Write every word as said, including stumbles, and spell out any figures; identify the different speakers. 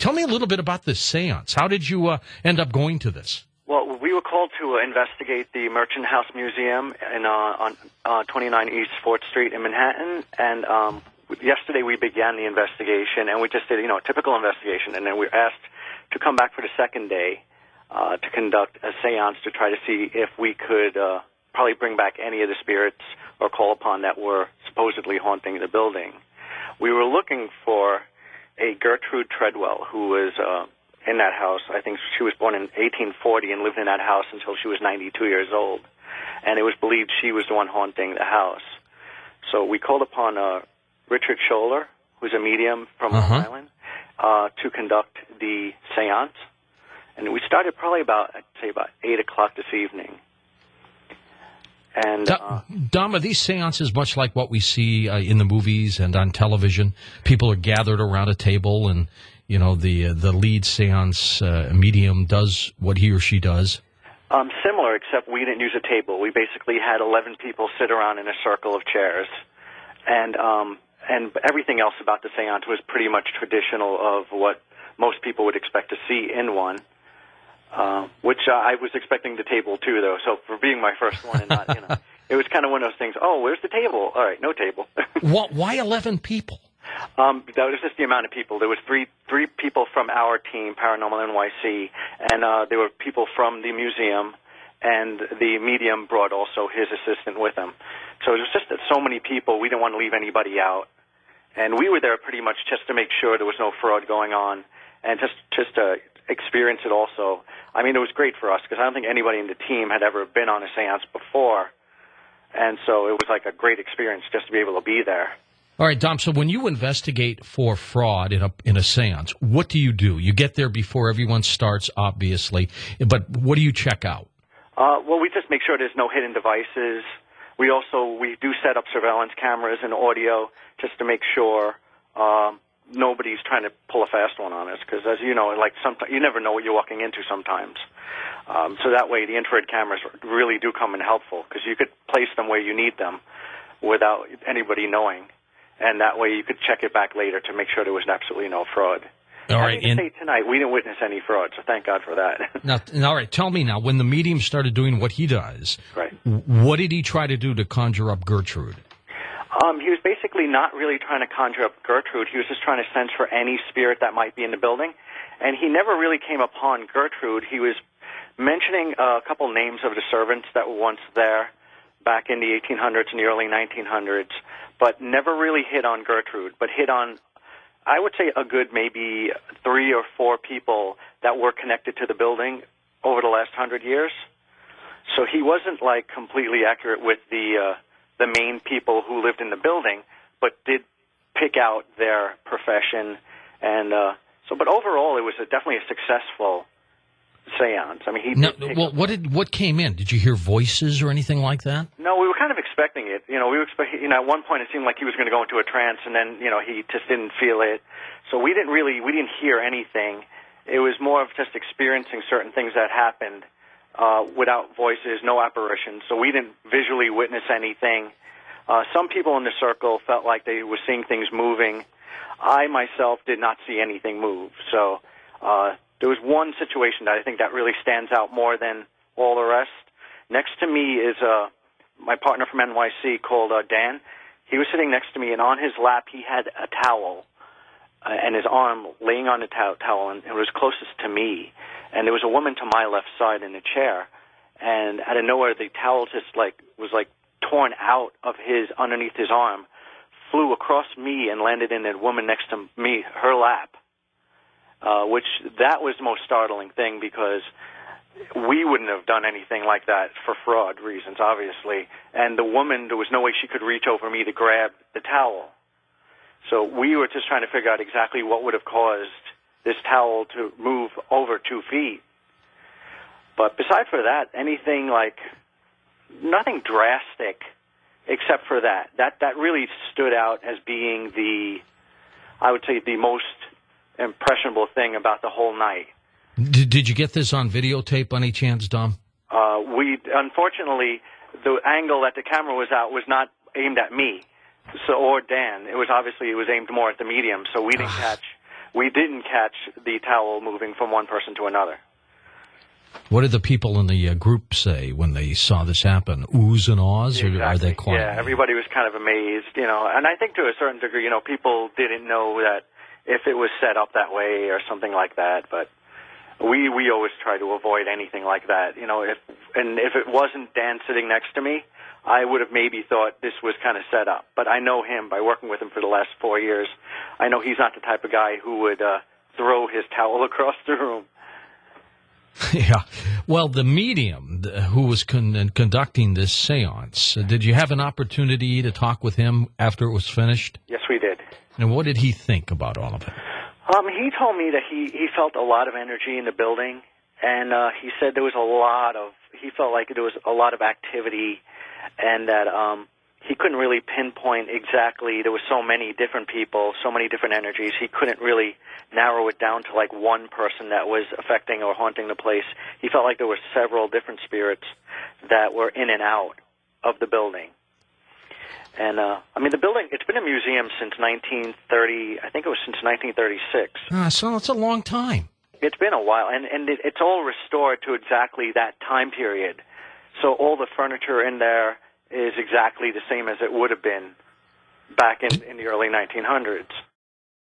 Speaker 1: tell me a little bit about this seance. How did you uh, end up going to this?
Speaker 2: Well, we were called to uh, investigate the Merchant House Museum in, uh, on uh, twenty-nine East fourth Street in Manhattan, and um, yesterday we began the investigation, and we just did, you know, a typical investigation, and then we were asked to come back for the second day uh, to conduct a seance to try to see if we could uh, probably bring back any of the spirits or call upon that were supposedly haunting the building. We were looking for a Gertrude Treadwell, who was uh, in that house. I think she was born in eighteen forty and lived in that house until she was ninety-two years old. And it was believed she was the one haunting the house. So we called upon uh, Richard Scholler, who's a medium from
Speaker 1: uh-huh.
Speaker 2: Long Island, uh, to conduct the seance. And we started probably about, I'd say about eight o'clock this evening. And uh,
Speaker 1: Dom, are these seances much like what we see uh, in the movies and on television? People are gathered around a table, and you know the uh, the lead seance uh, medium does what he or she does.
Speaker 2: Um, similar, except we didn't use a table. We basically had eleven people sit around in a circle of chairs, and um, and everything else about the seance was pretty much traditional of what most people would expect to see in one. Uh, which uh, I was expecting the table too, though. So for being my first one, and not, you know, it was kind of one of those things. Oh, where's the table? All right, no table.
Speaker 1: What, why eleven people?
Speaker 2: Um, that was just the amount of people. There was three three people from our team, Paranormal N Y C, and uh, there were people from the museum, and the medium brought also his assistant with him. So it was just that so many people, we didn't want to leave anybody out, and we were there pretty much just to make sure there was no fraud going on, and just just to experience it also. I mean, it was great for us because I don't think anybody in the team had ever been on a seance before, and so it was like a great experience just to be able to be there.
Speaker 1: All right, Dom, so when you investigate for fraud in a in a seance, what do you do? You get there before everyone starts, obviously, but what do you check out?
Speaker 2: Uh, well, we just make sure there's no hidden devices. We also, we do set up surveillance cameras and audio just to make sure um, nobody's trying to pull a fast one on us, because as you know, like sometimes you never know what you're walking into sometimes. Um, so that way, the infrared cameras really do come in helpful, because you could place them where you need them without anybody knowing, and that way you could check it back later to make sure there was absolutely no fraud.
Speaker 1: All right,
Speaker 2: I say tonight we didn't witness any fraud, so thank God for that.
Speaker 1: Now, all right, tell me now, when the medium started doing what he does,
Speaker 2: right.
Speaker 1: what did he try to do to conjure up Gertrude?
Speaker 2: Um, he was basically not really trying to conjure up Gertrude. He was just trying to sense for any spirit that might be in the building. And he never really came upon Gertrude. He was mentioning uh, a couple names of the servants that were once there back in the eighteen hundreds and the early nineteen hundreds, but never really hit on Gertrude, but hit on, I would say, a good maybe three or four people that were connected to the building over the last hundred years. So he wasn't, like, completely accurate with the... Uh, the main people who lived in the building, but did pick out their profession. And uh, so, but overall, it was a, definitely a successful seance. I mean, he
Speaker 1: no,
Speaker 2: did
Speaker 1: well, what did what came in? Did you hear voices or anything like that?
Speaker 2: No, we were kind of expecting it. You know, we were expecting, you know, at one point it seemed like he was going to go into a trance, and then, you know, he just didn't feel it. So we didn't really, we didn't hear anything. It was more of just experiencing certain things that happened. Uh, without voices, no apparitions, so we didn't visually witness anything. Uh, some people in the circle felt like they were seeing things moving. I, myself, did not see anything move. So uh, there was one situation that I think that really stands out more than all the rest. Next to me is uh, my partner from N Y C called uh, Dan. He was sitting next to me, and on his lap he had a towel, uh, and his arm laying on the tow- towel, and it was closest to me. And there was a woman to my left side in a chair, and out of nowhere, the towel just like was like torn out of his underneath his arm, flew across me and landed in the woman next to me, her lap. Uh, which that was the most startling thing, because we wouldn't have done anything like that for fraud reasons, obviously. And the woman, there was no way she could reach over me to grab the towel. So we were just trying to figure out exactly what would have caused this towel to move over two feet. But besides for that, anything like, nothing drastic except for that. That that really stood out as being the, I would say, the most impressionable thing about the whole night.
Speaker 1: Did, did you get this on videotape by any chance, Dom?
Speaker 2: Uh, we, unfortunately, the angle that the camera was at was not aimed at me, so or Dan. It was obviously, it was aimed more at the medium, so we didn't catch we didn't catch the towel moving from one person to another.
Speaker 1: What did the people in the uh, group say when they saw this happen? Oohs and ahs, or
Speaker 2: Exactly.
Speaker 1: are they quiet?
Speaker 2: Yeah, everybody was kind of amazed, you know. And I think to a certain degree, you know, people didn't know that if it was set up that way or something like that. But we we always try to avoid anything like that, you know. If and if it wasn't Dan sitting next to me, I would have maybe thought this was kind of set up. But I know him by working with him for the last four years. I know he's not the type of guy who would uh, throw his towel across the room.
Speaker 1: Yeah. Well, the medium who was con- conducting this seance, uh, did you have an opportunity to talk with him after it was finished?
Speaker 2: Yes, we did.
Speaker 1: And what did he think about all of it?
Speaker 2: Um, he told me that he, he felt a lot of energy in the building, and uh, he said there was a lot of, he felt like there was a lot of activity, and that um, he couldn't really pinpoint exactly, there were so many different people, so many different energies, he couldn't really narrow it down to like one person that was affecting or haunting the place. He felt like there were several different spirits that were in and out of the building. And, uh, I mean, the building, it's been a museum since nineteen thirty, I think it was since nineteen thirty-six.
Speaker 1: Ah, so it's a long time.
Speaker 2: It's been a while, and, and it, it's all restored to exactly that time period. So all the furniture in there is exactly the same as it would have been back in, in the early nineteen hundreds.